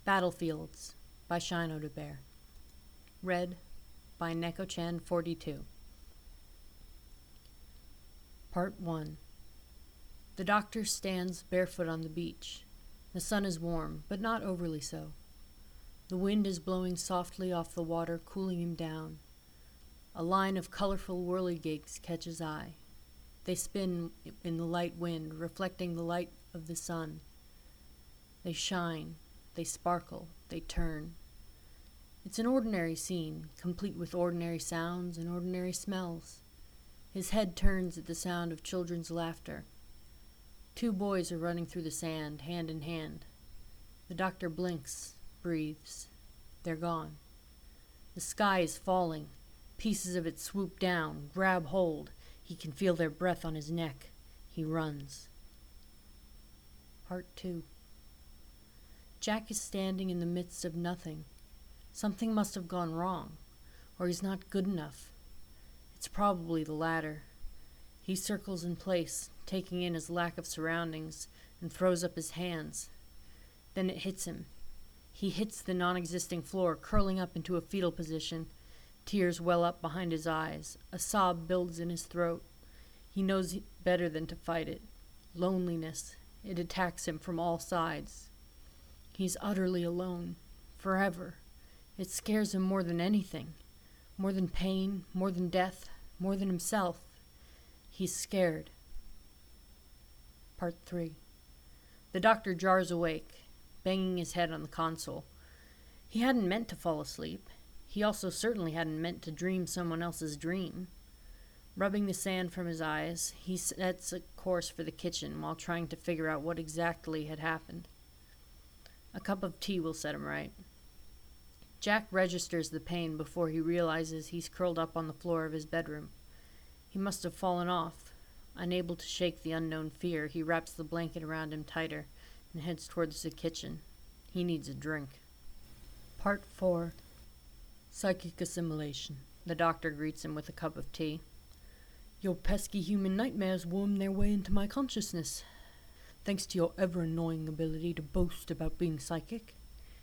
Battlefields by Shine Odebear. Read by Neko-chan 42. Part 1. The doctor stands barefoot on the beach. The sun is warm, but not overly so. The wind is blowing softly off the water, cooling him down. A line of colorful whirligigs catches eye. They spin in the light wind, reflecting the light of the sun. They shine, they sparkle, they turn. It's an ordinary scene, complete with ordinary sounds and ordinary smells. His head turns at the sound of children's laughter. 2 boys are running through the sand, hand in hand. The doctor blinks, breathes. They're gone. The sky is falling. Pieces of it swoop down, grab hold. He can feel their breath on his neck. He runs. Part 2. Jack is standing in the midst of nothing. Something must have gone wrong, or he's not good enough. It's probably the latter. He circles in place, taking in his lack of surroundings, and throws up his hands. Then it hits him. He hits the non-existing floor, curling up into a fetal position. Tears well up behind his eyes. A sob builds in his throat. He knows better than to fight it. Loneliness. It attacks him from all sides. He's utterly alone. Forever. It scares him more than anything. More than pain, more than death, more than himself. He's scared. Part 3. The doctor jars awake, banging his head on the console. He hadn't meant to fall asleep. He also certainly hadn't meant to dream someone else's dream. Rubbing the sand from his eyes, he sets a course for the kitchen while trying to figure out what exactly had happened. A cup of tea will set him right. Jack registers the pain before he realizes he's curled up on the floor of his bedroom. He must have fallen off. Unable to shake the unknown fear, he wraps the blanket around him tighter and heads towards the kitchen. He needs a drink. Part 4. Psychic assimilation. The doctor greets him with a cup of tea. Your pesky human nightmares worm their way into my consciousness, thanks to your ever-annoying ability to boast about being psychic.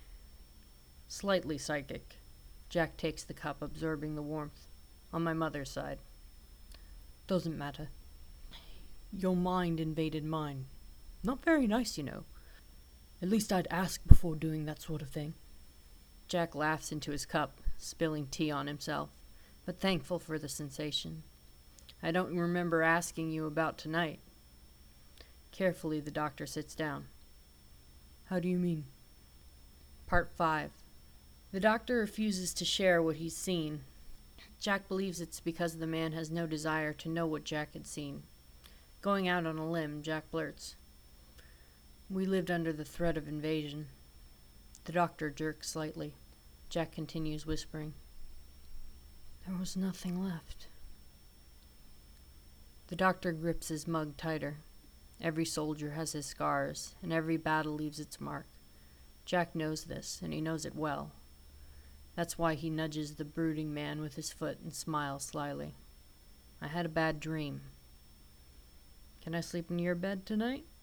Slightly psychic. Jack takes the cup, absorbing the warmth. On my mother's side. Doesn't matter. Your mind invaded mine. Not very nice, you know. At least I'd ask before doing that sort of thing. Jack laughs into his cup, spilling tea on himself, but thankful for the sensation. I don't remember asking you about tonight. Carefully, the doctor sits down. How do you mean? Part 5. The doctor refuses to share what he's seen. Jack believes it's because the man has no desire to know what Jack had seen. Going out on a limb, Jack blurts, We lived under the threat of invasion. The doctor jerks slightly. Jack continues whispering, There was nothing left. The doctor grips his mug tighter. Every soldier has his scars, and every battle leaves its mark. Jack knows this, and he knows it well. That's why he nudges the brooding man with his foot and smiles slyly. I had a bad dream. Can I sleep in your bed tonight?